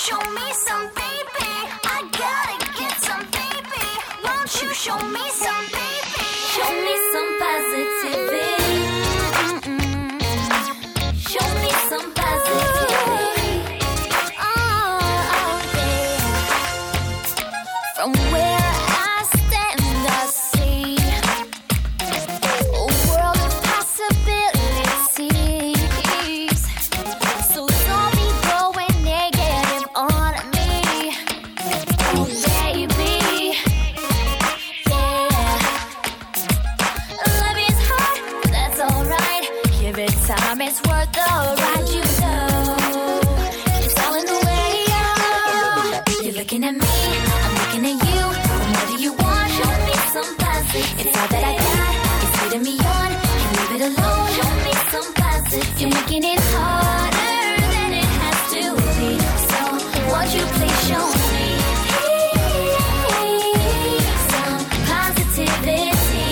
show me some, baby? I gotta get some, baby. Won't you show me some, baby? Show me some positivity. Show me some positivity. Oh, yeah. From where I stand, I see a world of possibilities. So don't be going negative on me, oh baby. Yeah, love is hard, that's alright. Give it time, it's worth the ride. You know, it's all in the way. You're looking at me, I'm looking at you. What do you want? Show me some positive. It's all that I got. It's leading me on. Can't leave it alone. Show me some positive. You're making it harder than it has to be. So won't you please show me some positivity?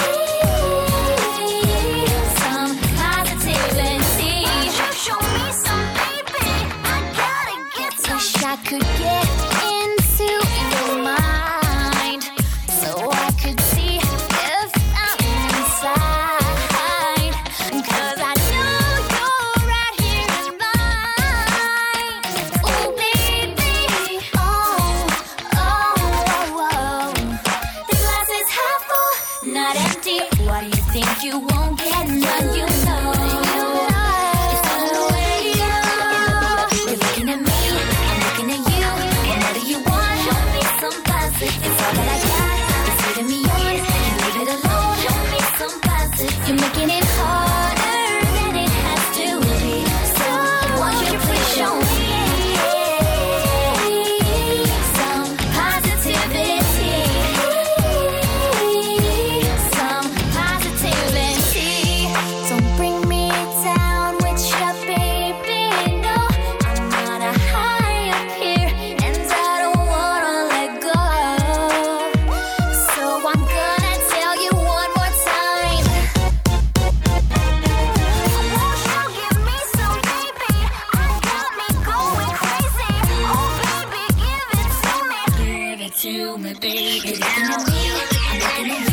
Some positivity. Won't you show me some, baby? I gotta get some. Wish I could get into your mind so I could see if I'm inside. 'Cause I know you're right here in mine. Oh baby, oh, oh, oh, oh. The glass is half full, not empty. Why do you think you won't get none? You know, it's all the way. You're looking at me, I'm looking at you. What do you want? Show me some positive. It's all that I got. It's leading me on. Can't leave it alone. Show me some positive. You're making it harder than it has to be. So won't you please show me some positivity? Some positivity. Don't bring me down with your baby. No, I'm on a high up here, and I don't wanna let go. So I'm gonna tell you one more time. Won't you give me some, baby? I got me going crazy. Oh baby, give it to me. Give it to me, baby. You're looking at me, I'm looking at you.